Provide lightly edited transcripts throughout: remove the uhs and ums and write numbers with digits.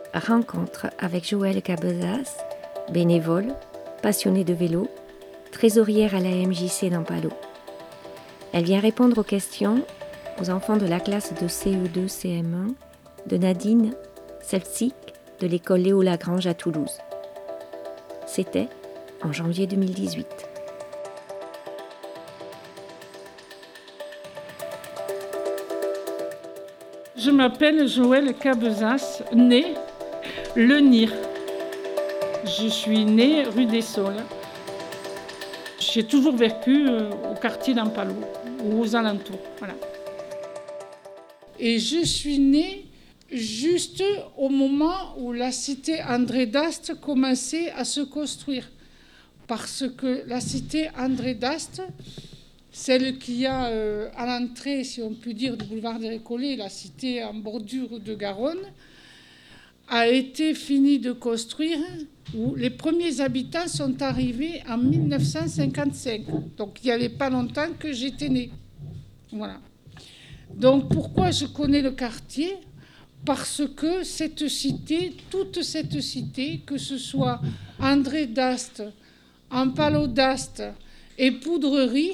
rencontre avec Joëlle Cabezas, bénévole, passionnée de vélo, trésorière à la MJC d'Ampalo. Elle vient répondre aux questions aux enfants de la classe de CE2-CM1 de Nadine Seltzik de l'école Léo Lagrange à Toulouse. C'était en janvier 2018. Je m'appelle Joëlle Cabezas, née Le Nir. Je suis née rue des Saules. J'ai toujours vécu au quartier d'Ampalo, ou aux alentours. Voilà. Et je suis née juste au moment où la cité André d'Ast commençait à se construire. Parce que la cité André d'Ast, celle qu'il y a à l'entrée, si on peut dire, du boulevard des Récollets, la cité en bordure de Garonne, a été finie de construire, où les premiers habitants sont arrivés en 1955. Donc il n'y avait pas longtemps que j'étais née. Voilà. Donc pourquoi je connais le quartier ? Parce que cette cité, toute cette cité, que ce soit André d'Ast, Ampalo d'Ast et Poudrerie,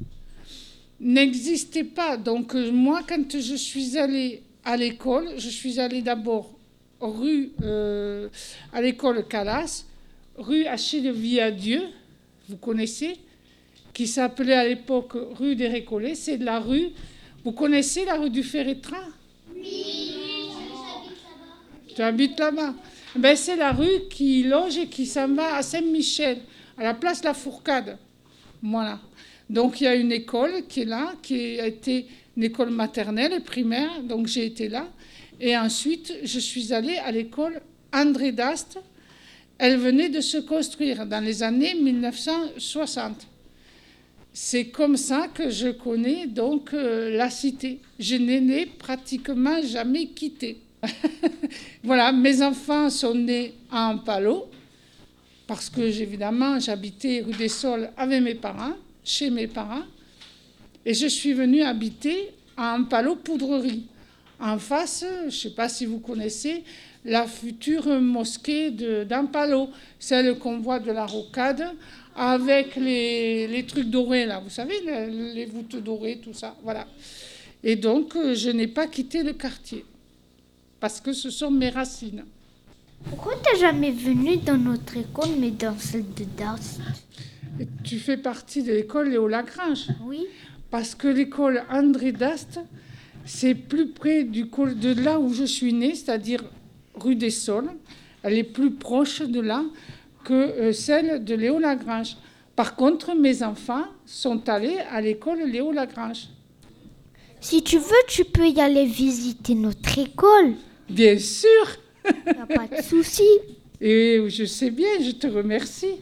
n'existait pas. Donc moi, quand je suis allée à l'école, je suis allée d'abord rue à l'école Calas, rue Achille-Viadieu, vous connaissez, qui s'appelait à l'époque rue des Récollets. C'est de la rue, vous connaissez la rue du Fer-et-Train ? Oui, j'habite là-bas. Tu habites là-bas ? Ben, c'est la rue qui loge et qui s'en va à Saint-Michel, à la place La Fourcade. Voilà. Donc il y a une école qui est là, qui a été une école maternelle et primaire, donc j'ai été là. Et ensuite, je suis allée à l'école André d'Ast. Elle venait de se construire dans les années 1960. C'est comme ça que je connais donc la cité. Je n'ai pratiquement jamais quitté. Voilà, mes enfants sont nés à Ampalo, parce que évidemment j'habitais rue des Saules avec mes parents, chez mes parents, et je suis venue habiter à Ampalo Poudrerie. En face, je ne sais pas si vous connaissez, la future mosquée d'Ampalo, celle qu'on voit de la rocade, avec les trucs dorés, là, vous savez, les voûtes dorées, tout ça, voilà. Et donc, je n'ai pas quitté le quartier, parce que ce sont mes racines. Pourquoi tu n'es jamais venu dans notre école, mais dans celle de Dast ? Tu fais partie de l'école Léo Lagrange ? Oui. Parce que l'école André d'Ast, c'est plus près de là où je suis née, c'est-à-dire rue des Saules. Elle est plus proche de là que celle de Léo Lagrange. Par contre, mes enfants sont allés à l'école Léo Lagrange. Si tu veux, tu peux y aller visiter notre école. Bien sûr. Il n'y a pas de souci. Et je sais bien, je te remercie.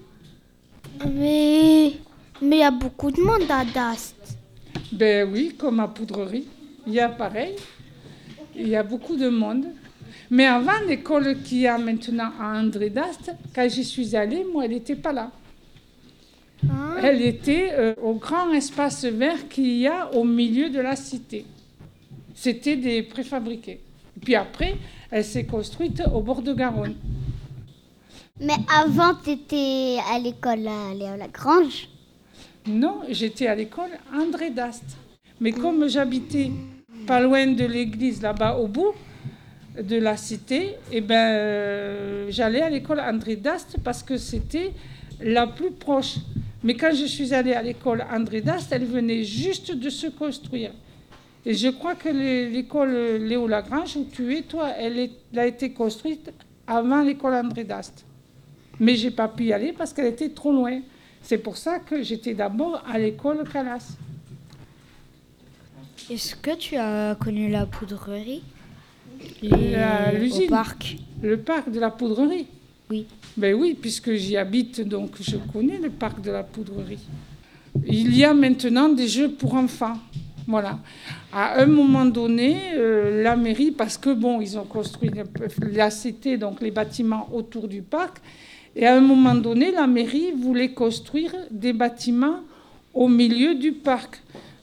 Mais il y a beaucoup de monde à Dast. Ben oui, comme à Poudrerie. Il y a pareil. Il y a beaucoup de monde. Mais avant, l'école qu'il y a maintenant à André d'Ast, quand j'y suis allée, moi, elle n'était pas là. Ah. Elle était au grand espace vert qu'il y a au milieu de la cité. C'était des préfabriqués. Puis après, elle s'est construite au bord de Garonne. Mais avant, tu étais à l'école à Léo Lagrange ? Non, j'étais à l'école André d'Ast. Mais comme j'habitais pas loin de l'église, là-bas au bout de la cité, eh j'allais à l'école André d'Ast parce que c'était la plus proche. Mais quand je suis allée à l'école André d'Ast, elle venait juste de se construire. Et je crois que l'école Léo Lagrange, où tu es, toi, elle a été construite avant l'école André d'Ast. Mais je n'ai pas pu y aller parce qu'elle était trop loin. C'est pour ça que j'étais d'abord à l'école Calas. Est-ce que tu as connu la poudrerie ? L'usine. Au parc. Le parc de la poudrerie ? Oui. Ben oui, puisque j'y habite, donc je connais le parc de la poudrerie. Il y a maintenant des jeux pour enfants. Voilà. À un moment donné, la mairie, parce que bon, ils ont construit la cité, donc les bâtiments autour du parc, et à un moment donné, la mairie voulait construire des bâtiments au milieu du parc.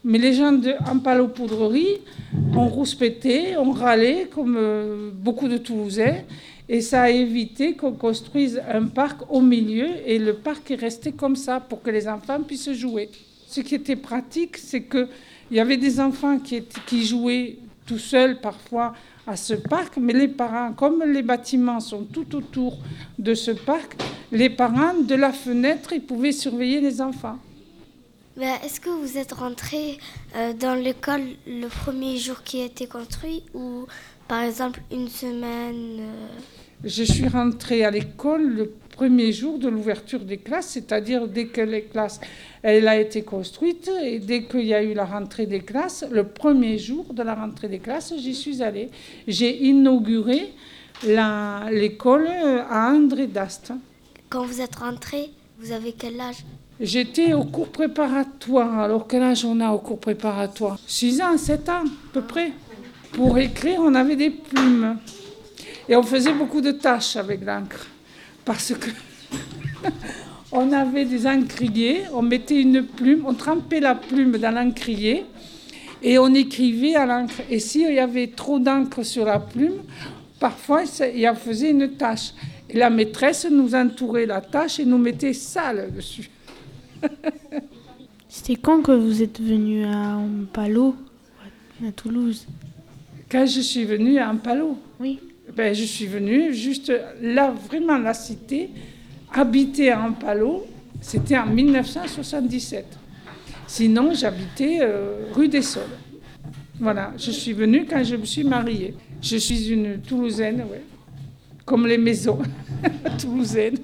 Mais les gens de Ampalo-Poudrerie ont rouspété, ont râlé, comme beaucoup de Toulousains, et ça a évité qu'on construise un parc au milieu, et le parc est resté comme ça pour que les enfants puissent jouer. Ce qui était pratique, c'est qu'il y avait des enfants qui jouaient tout seuls parfois à ce parc, mais les parents, comme les bâtiments sont tout autour de ce parc, les parents, de la fenêtre, ils pouvaient surveiller les enfants. Est-ce que vous êtes rentré dans l'école le premier jour qui a été construit ou par exemple une semaine Je suis rentrée à l'école le premier jour de l'ouverture des classes, c'est-à-dire dès que les classes, elle a été construite et dès qu'il y a eu la rentrée des classes, le premier jour de la rentrée des classes, j'y suis allée. J'ai inauguré l'école à André d'Ast. Quand vous êtes rentré, vous avez quel âge? J'étais au cours préparatoire. Alors quel âge on a au cours préparatoire? 6 ans, 7 ans à peu près. Pour écrire, on avait des plumes. Et on faisait beaucoup de tâches avec l'encre. Parce que on avait des encriers, on mettait une plume, on trempait la plume dans l'encrier et on écrivait à l'encre. Et s'il y avait trop d'encre sur la plume, parfois il en faisait une tache. Et la maîtresse nous entourait la tache et nous mettait sale dessus. C'était quand que vous êtes venu à Ampalo, à Toulouse? Quand je suis venue à Ampalo? Oui. Je suis venue juste là, vraiment la cité, habiter à Ampalo, c'était en 1977. Sinon, j'habitais rue des Saules. Voilà, je suis venue quand je me suis mariée. Je suis une Toulousaine, ouais, comme les maisons toulousaines.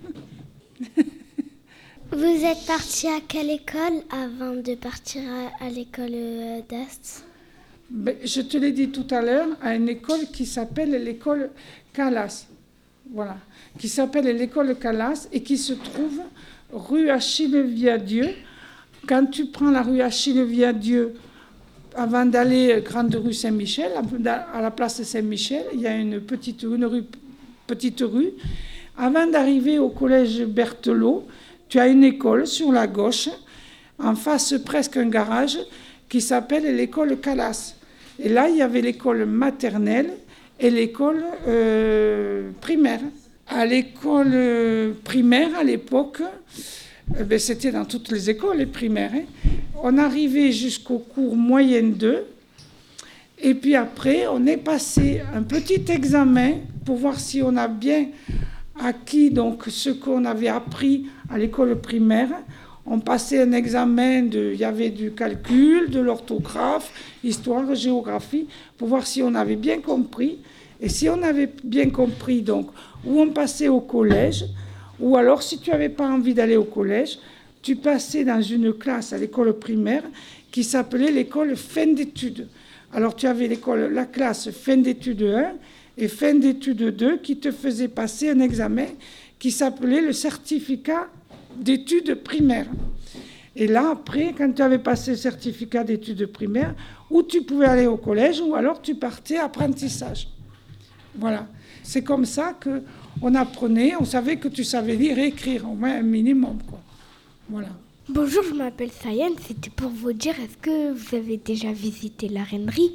Vous êtes parti à quelle école avant de partir à l'école d'Ast? Je te l'ai dit tout à l'heure, à une école qui s'appelle l'école Calas. Voilà, qui s'appelle l'école Calas et qui se trouve rue Achille-Viadieu. Quand tu prends la rue Achille-Viadieu, avant d'aller grande rue Saint-Michel, à la place Saint-Michel, il y a une petite rue. Avant d'arriver au collège Berthelot, tu as une école sur la gauche, en face presque un garage, qui s'appelle l'école Calas. Et là, il y avait l'école maternelle et l'école primaire. À l'école primaire, à l'époque, c'était dans toutes les écoles les primaires. On arrivait jusqu'au cours moyenne 2. Et puis après, on est passé un petit examen pour voir si on a bien acquis donc, ce qu'on avait appris à l'école primaire. On passait un examen, il y avait du calcul, de l'orthographe, histoire, géographie, pour voir si on avait bien compris. Et si on avait bien compris, donc, où on passait au collège, ou alors si tu n'avais pas envie d'aller au collège, tu passais dans une classe à l'école primaire qui s'appelait l'école fin d'études. Alors tu avais la classe fin d'études 1 et fin d'études 2 qui te faisait passer un examen qui s'appelait le certificat d'études primaires. Et là, après, quand tu avais passé le certificat d'études primaires, ou tu pouvais aller au collège, ou alors tu partais apprentissage. Voilà. C'est comme ça qu'on apprenait, on savait que tu savais lire et écrire, au moins un minimum, quoi. Voilà. Bonjour, je m'appelle Sayane. C'était pour vous dire, est-ce que vous avez déjà visité la Reinerie?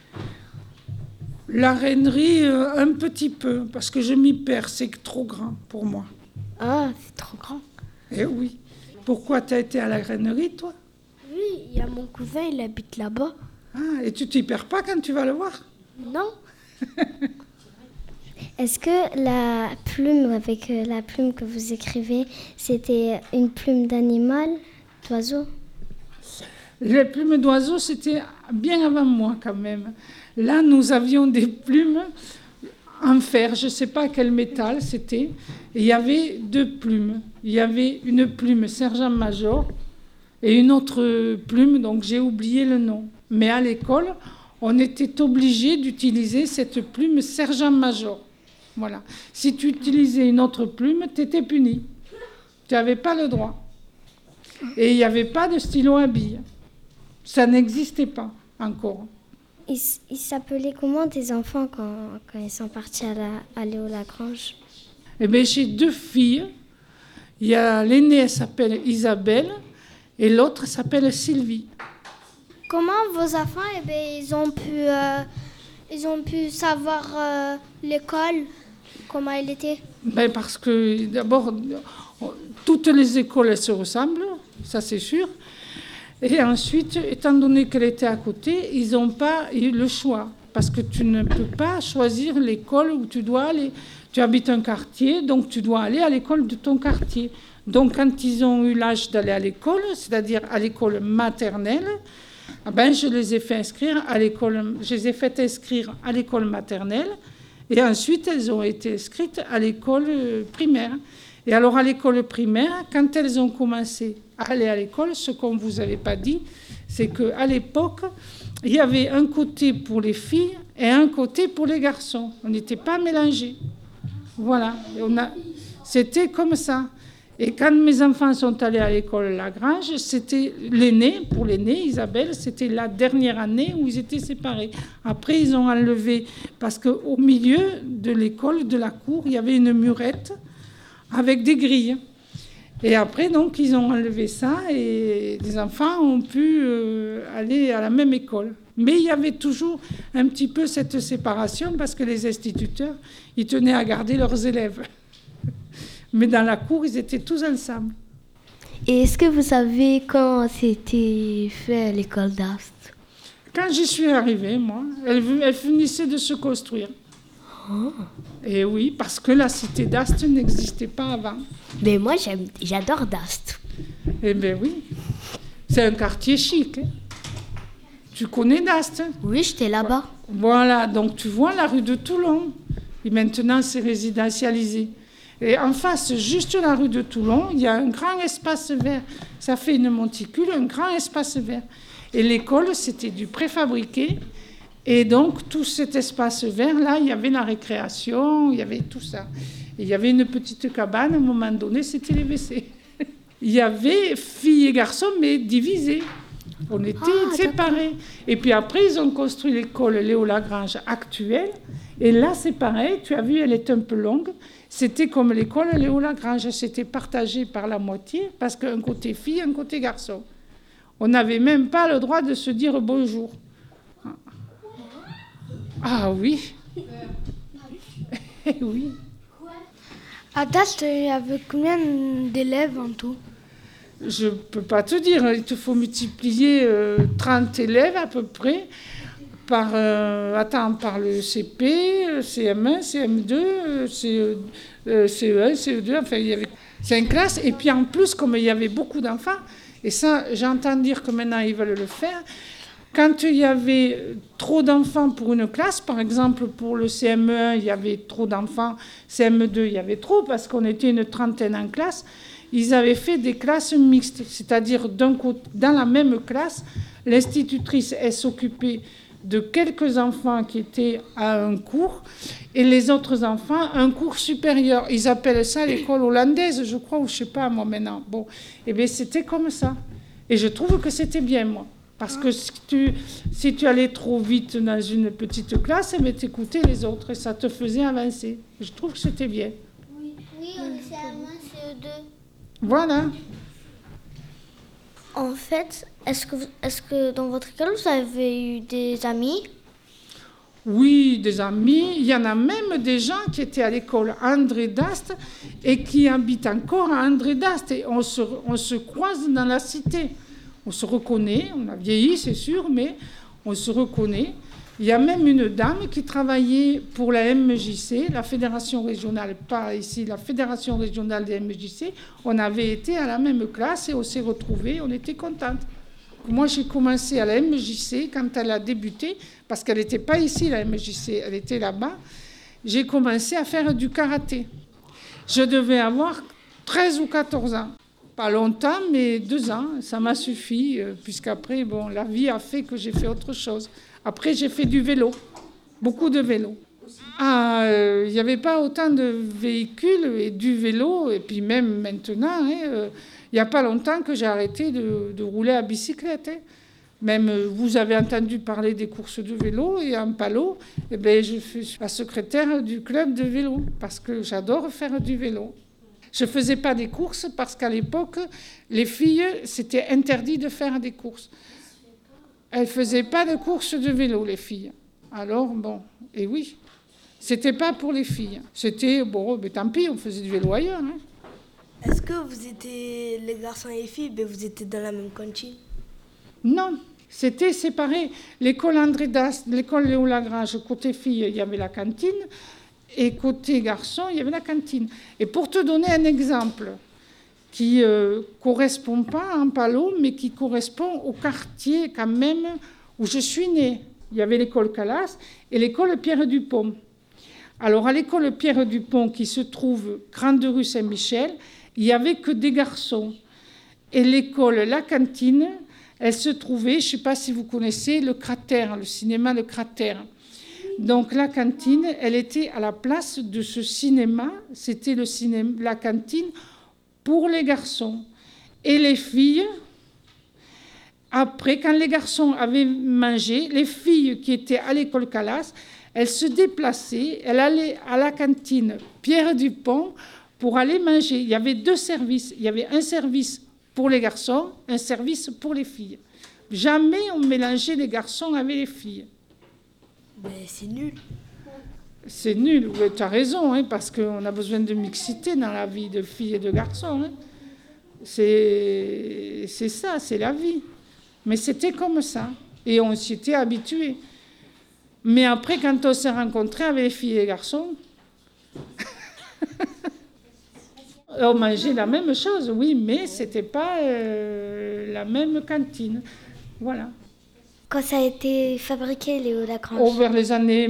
La Reinerie, un petit peu, parce que je m'y perds, c'est trop grand pour moi. Ah, c'est trop grand. Eh oui. Pourquoi tu as été à la Reinerie, toi? Oui, il y a mon cousin, il habite là-bas. Ah, et tu t'y perds pas quand tu vas le voir? Non. Est-ce que la plume, avec la plume que vous écrivez, c'était une plume d'animal, d'oiseau? Les plumes d'oiseau, c'était bien avant moi quand même. Là, nous avions des plumes en fer, je ne sais pas quel métal c'était. Et il y avait 2 plumes. Il y avait une plume sergent-major et une autre plume, donc j'ai oublié le nom. Mais à l'école, on était obligé d'utiliser cette plume sergent-major. Voilà. Si tu utilisais une autre plume, tu étais puni. Tu n'avais pas le droit. Et il n'y avait pas de stylo à billes. Ça n'existait pas encore. Ils s'appelaient comment tes enfants quand ils sont partis à Léo Lagrange? Eh bien, j'ai 2 filles. Il y a l'aînée, elle s'appelle Isabelle, et l'autre s'appelle Sylvie. Comment vos enfants, ils ont pu savoir l'école, comment elle était? Parce que d'abord, toutes les écoles elles se ressemblent, ça c'est sûr. Et ensuite, étant donné qu'elle était à côté, ils n'ont pas eu le choix. Parce que tu ne peux pas choisir l'école où tu dois aller. Tu habites un quartier, donc tu dois aller à l'école de ton quartier. Donc quand ils ont eu l'âge d'aller à l'école, c'est-à-dire à l'école maternelle, je les ai fait inscrire à l'école. Je les ai fait inscrire à l'école maternelle. Et ensuite, elles ont été inscrites à l'école primaire. Et alors, à l'école primaire, quand elles ont commencé à aller à l'école, ce qu'on ne vous avait pas dit, c'est qu'à l'époque, il y avait un côté pour les filles et un côté pour les garçons. On n'était pas mélangés. Voilà. C'était comme ça. Et quand mes enfants sont allés à l'école Lagrange, c'était l'aîné, pour l'aîné, Isabelle, c'était la dernière année où ils étaient séparés. Après, ils ont enlevé, parce qu'au milieu de l'école, de la cour, il y avait une murette avec des grilles. Et après, donc, ils ont enlevé ça et les enfants ont pu aller à la même école. Mais il y avait toujours un petit peu cette séparation parce que les instituteurs, ils tenaient à garder leurs élèves. Mais dans la cour, ils étaient tous ensemble. Et est-ce que vous savez quand c'était fait l'école d'Ast? Quand j'y suis arrivée, moi, elle finissait de se construire. Oh. Et oui, parce que la cité d'Ast n'existait pas avant. Mais moi, j'adore d'Ast. Eh bien oui, c'est un quartier chic. Hein. Tu connais d'Ast? Oui, j'étais là-bas. Voilà, donc tu vois la rue de Toulon. Et maintenant, c'est résidentialisé. Et en face, juste la rue de Toulon, il y a un grand espace vert. Ça fait une monticule, un grand espace vert. Et l'école, c'était du préfabriqué. Et donc, tout cet espace vert-là, il y avait la récréation, il y avait tout ça. Et il y avait une petite cabane, à un moment donné, c'était les WC. Il y avait filles et garçons, mais divisés. On était séparés. Et puis après, ils ont construit l'école Léo Lagrange actuelle. Et là, c'est pareil, tu as vu, elle est un peu longue. C'était comme l'école Léo Lagrange. C'était partagé par la moitié, parce qu'un côté fille, un côté garçon. On n'avait même pas le droit de se dire bonjour. Ah oui. Oui. À Dast, il y avait combien d'élèves en tout? Je ne peux pas te dire. Il te faut multiplier 30 élèves à peu près par le CP, CM1, CM2, CE1, CE2. Enfin, il y avait 5 classes. Et puis en plus, comme il y avait beaucoup d'enfants, et ça, j'entends dire que maintenant ils veulent le faire, quand il y avait trop d'enfants pour une classe, par exemple pour le CM1, il y avait trop d'enfants, CM2, il y avait trop, parce qu'on était une trentaine en classe, ils avaient fait des classes mixtes, c'est-à-dire dans la même classe, l'institutrice, elle s'occupait de quelques enfants qui étaient à un cours, et les autres enfants, un cours supérieur. Ils appellent ça l'école hollandaise, je crois, ou je ne sais pas, moi, maintenant. Bon, eh bien, c'était comme ça. Et je trouve que c'était bien, moi. Parce que si tu allais trop vite dans une petite classe, mais t'écoutais les autres et ça te faisait avancer. Je trouve que c'était bien. Oui, on est CM1, CE2. Voilà. En fait, est-ce que dans votre école, vous avez eu des amis? Oui, des amis. Il y en a même des gens qui étaient à l'école André d'Ast et qui habitent encore à André d'Ast. Et on se croise dans la cité. On se reconnaît, on a vieilli, c'est sûr, mais on se reconnaît. Il y a même une dame qui travaillait pour la MJC, la fédération régionale, pas ici, la fédération régionale des MJC. On avait été à la même classe et on s'est retrouvés, on était contentes. Moi, j'ai commencé à la MJC quand elle a débuté, parce qu'elle n'était pas ici, la MJC, elle était là-bas. J'ai commencé à faire du karaté. Je devais avoir 13 ou 14 ans. Pas longtemps, mais 2 ans, ça m'a suffi, puisqu'après, bon, la vie a fait que j'ai fait autre chose. Après, j'ai fait du vélo, beaucoup de vélo. Il n'y avait pas autant de véhicules et du vélo, et puis même maintenant, il n'y a pas longtemps que j'ai arrêté de rouler à bicyclette. Même, vous avez entendu parler des courses de vélo, et en Palo, eh bien, je suis la secrétaire du club de vélo, parce que j'adore faire du vélo. Je ne faisais pas des courses parce qu'à l'époque, les filles, c'était interdit de faire des courses. Elles ne faisaient pas de course de vélo, les filles. Alors, bon, et oui, c'était pas pour les filles. C'était, bon, mais tant pis, on faisait du vélo ailleurs. Hein. Est-ce que vous étiez, les garçons et les filles, vous étiez dans la même cantine? Non, c'était séparé. L'école André d'Ast, l'école Léo Lagrange, côté filles, il y avait la cantine, et côté garçons, il y avait la cantine. Et pour te donner un exemple qui ne correspond pas à Ampalo, mais qui correspond au quartier quand même où je suis née. Il y avait l'école Calas et l'école Pierre Dupont. Alors à l'école Pierre Dupont, qui se trouve Grande Rue Saint-Michel, il n'y avait que des garçons. Et l'école La Cantine, elle se trouvait, je ne sais pas si vous connaissez, le Cratère, le cinéma Le Cratère. Donc la cantine, elle était à la place de ce cinéma, c'était le cinéma, la cantine pour les garçons. Et les filles, après, quand les garçons avaient mangé, les filles qui étaient à l'école Calas, elles se déplaçaient, elles allaient à la cantine Pierre Dupont pour aller manger. Il y avait 2 services. Il y avait un service pour les garçons, un service pour les filles. Jamais on mélangeait les garçons avec les filles. Mais c'est nul. C'est nul, oui, tu as raison, hein, parce qu'on a besoin de mixité dans la vie de filles et de garçons. Hein. C'est ça, c'est la vie. Mais c'était comme ça. Et on s'y était habitués. Mais après, quand on s'est rencontrés avec les filles et les garçons, on mangeait la même chose, oui, mais ce n'était pas la même cantine. Voilà. Quand ça a été fabriqué, Léo Lagrange? Vers les années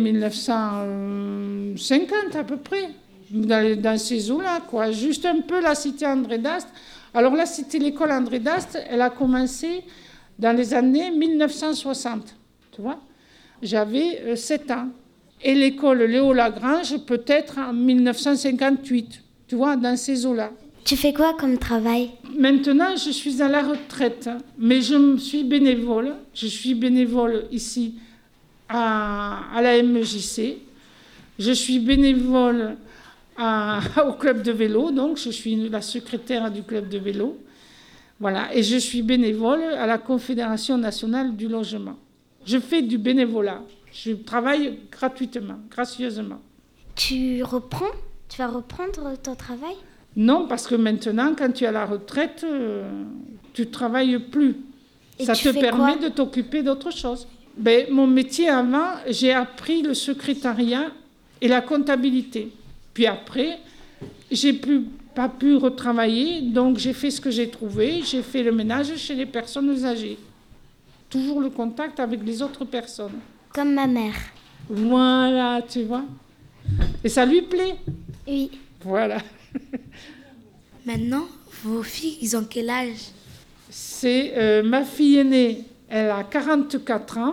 1950 à peu près, dans ces eaux-là, quoi. Juste un peu la cité André d'Ast. Alors la cité, l'école André d'Ast, elle a commencé dans les années 1960, tu vois. J'avais 7 ans. Et l'école Léo Lagrange, peut-être en 1958, tu vois, dans ces eaux-là. Tu fais quoi comme travail? Maintenant, je suis à la retraite, mais je suis bénévole. Je suis bénévole ici à la MJC. Je suis bénévole au club de vélo, donc je suis la secrétaire du club de vélo. Voilà, et je suis bénévole à la Confédération nationale du logement. Je fais du bénévolat. Je travaille gratuitement, gracieusement. Tu vas reprendre ton travail? Non, parce que maintenant, quand tu es à la retraite, tu ne travailles plus. Et ça te permet de t'occuper d'autre chose. Mon métier avant, j'ai appris le secrétariat et la comptabilité. Puis après, j'ai pas pu retravailler, donc j'ai fait ce que j'ai trouvé. J'ai fait le ménage chez les personnes âgées. Toujours le contact avec les autres personnes. Comme ma mère. Voilà, tu vois. Et ça lui plaît? Oui. Voilà. Maintenant, vos filles, ils ont quel âge? C'est ma fille aînée, elle a 44 ans.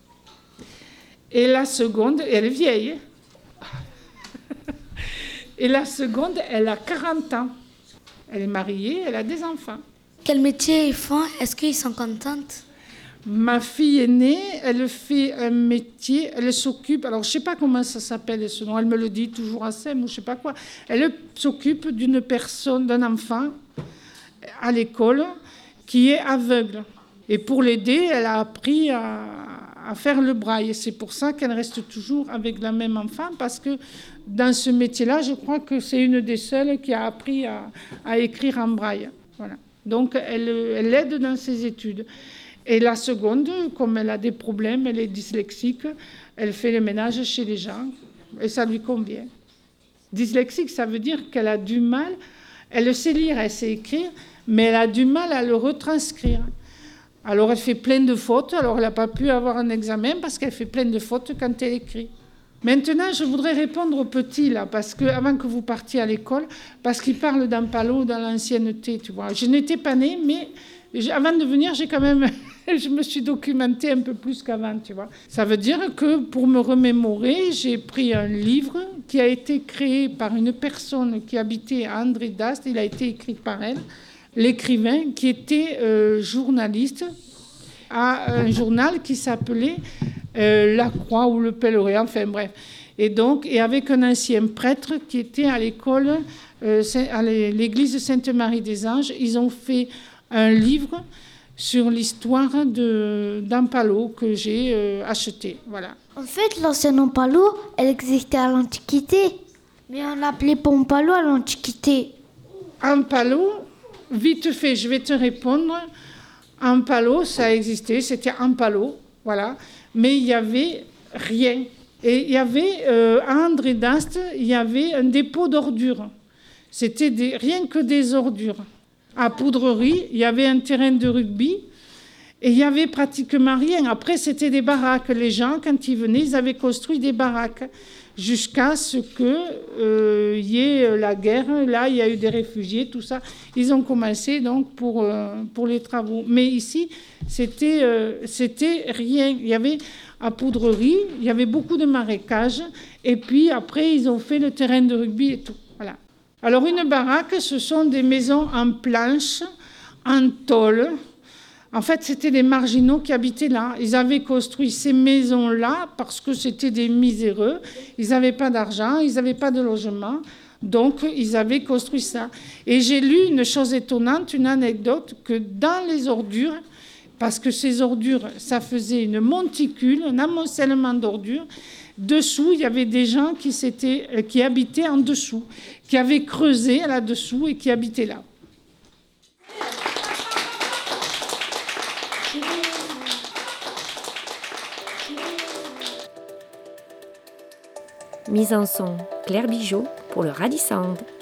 Et la seconde, elle est vieille. Et la seconde, elle a 40 ans. Elle est mariée, elle a des enfants. Quel métier ils font? Est-ce qu'ils sont contentes? Ma fille aînée, elle fait un métier, elle s'occupe, alors je ne sais pas comment ça s'appelle ce nom, elle me le dit toujours à SEM ou je ne sais pas quoi. Elle s'occupe d'une personne, d'un enfant à l'école qui est aveugle. Et pour l'aider, elle a appris à faire le braille. C'est pour ça qu'elle reste toujours avec la même enfant, parce que dans ce métier-là, je crois que c'est une des seules qui a appris à écrire en braille. Voilà. Donc elle l'aide dans ses études. Et la seconde, comme elle a des problèmes, elle est dyslexique, elle fait le ménage chez les gens et ça lui convient. Dyslexique, ça veut dire qu'elle a du mal, elle sait lire, elle sait écrire, mais elle a du mal à le retranscrire. Alors elle fait plein de fautes, alors elle n'a pas pu avoir un examen parce qu'elle fait plein de fautes quand elle écrit. Maintenant, je voudrais répondre aux petits, là, parce que, avant que vous partiez à l'école, parce qu'ils parlent d'Ampalo, dans l'ancienneté, tu vois. Je n'étais pas née, mais avant de venir, j'ai quand même... je me suis documentée un peu plus qu'avant, tu vois. Ça veut dire que, pour me remémorer, j'ai pris un livre qui a été créé par une personne qui habitait à André d'Ast. Il a été écrit par elle, l'écrivain, qui était journaliste à un journal qui s'appelait La Croix ou Le Pèlerin, enfin bref. Et avec un ancien prêtre qui était à l'école, à l'église Sainte-Marie des Anges, ils ont fait un livre sur l'histoire d'Ampalo que j'ai acheté. Voilà. En fait, l'ancien Ampalo, elle existait à l'Antiquité. Mais on l'appelait pas Ampalo à l'Antiquité. Ampalo, vite fait, je vais te répondre. Ampalo, ça existait, c'était Ampalo, voilà. Mais il n'y avait rien. Et il y avait, à André d'Ast, il y avait un dépôt d'ordures. C'était rien que des ordures. À Poudrerie, il y avait un terrain de rugby et il n'y avait pratiquement rien. Après, c'était des baraques. Les gens, quand ils venaient, ils avaient construit des baraques jusqu'à ce qu'il y ait la guerre. Là, il y a eu des réfugiés, tout ça. Ils ont commencé donc pour les travaux. Mais ici, c'était rien. Il y avait à Poudrerie, il y avait beaucoup de marécages. Et puis après, ils ont fait le terrain de rugby et tout. Voilà. Alors, une baraque, ce sont des maisons en planches, en tôle. En fait, c'était des marginaux qui habitaient là. Ils avaient construit ces maisons-là parce que c'était des miséreux. Ils n'avaient pas d'argent, ils n'avaient pas de logement. Donc, ils avaient construit ça. Et j'ai lu une chose étonnante, une anecdote, que dans les ordures, parce que ces ordures, ça faisait une monticule, un amoncellement d'ordures, dessous, il y avait des gens qui habitaient en dessous, qui avaient creusé là-dessous et qui habitaient là. Mise en son, Claire Bigeot pour le Radisound.